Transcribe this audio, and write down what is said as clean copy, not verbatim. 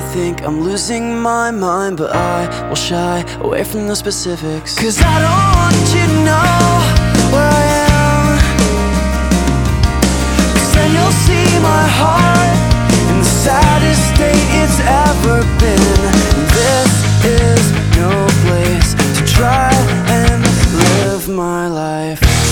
think I'm losing my mind, but I will shy away from the specifics, 'cause I don't want you to know where I am, 'cause then you'll see my heart in the saddest state it's ever been. This is no place to try and live my life.